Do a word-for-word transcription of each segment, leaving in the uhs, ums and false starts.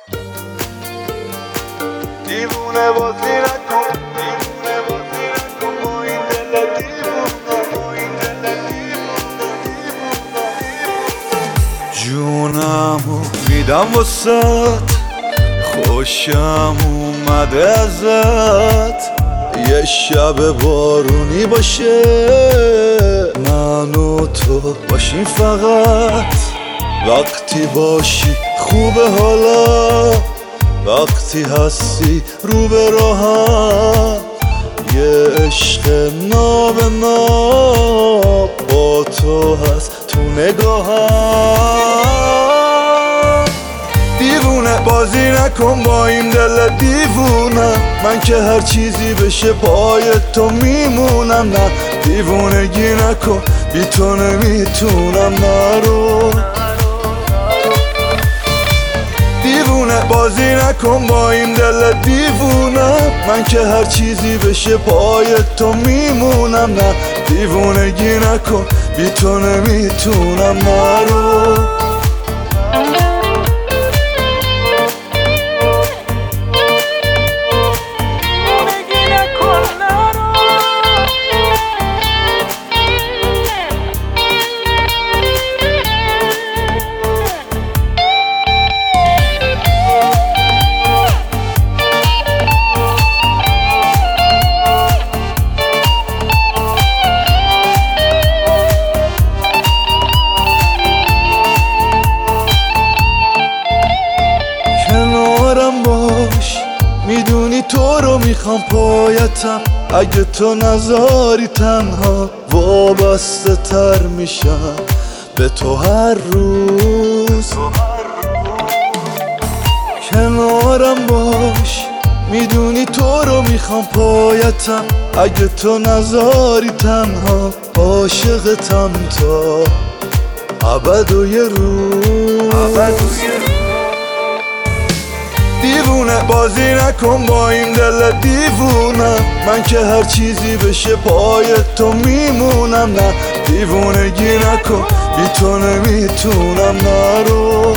دیوونه بازی نکن، دیوونه بازی نکن با این دل دیوونه، با این دل دیوونه، دیوونه، دیوونه. جونمو میدم واسات، خوشم اومده ازت، یه شب بارونی باشه من و تو باشیم فقط. وقتی باشی خوبه حالا، وقتی هستی رو به راهم، یه عشق نابناب با تو هست تو نگاهم. دیوونه بازی نکن با این دل دیوونه، من که هر چیزی بشه پای تو میمونم. نه دیوونگی نکن، بی تو نمیتونم، نرو. دیوونه بازی نکن با این دل دیوونه، من که هر چیزی بشه پای تو میمونم. نه دیوونگی نکن، بی تو نمیتونم، نرو. کنارم باش، میدونی تو رو میخوام پایتم، اگه تو نذاری تنها وابسته تر میشم به تو هر روز. کنارم باش، میدونی تو رو میخوام پایتم، اگه تو نذاری تنها عاشقتم تا ابد و یه روز. دیوونه بازی نکن با این دل دیوونه، من که هر چیزی بشه پای تو میمونم. نه دیوونگی نکن، بی تو نمیتونم، نرو.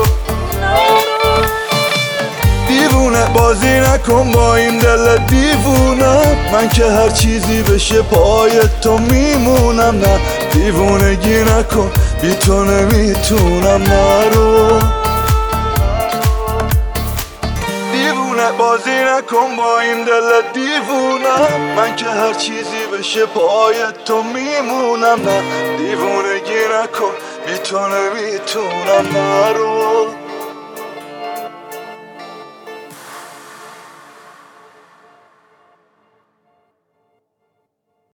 دیوونه بازی نکن با این دل دیوونه، من که هر چیزی بشه پای تو میمونم. نه دیوونگی نکن، بی تو نمیتونم، نرو. بازی نکن با این دل دیوونه، من که هر چیزی بشه پای تو میمونم. نه دیوونگی نکن، بی تو نمیتونم، نرو.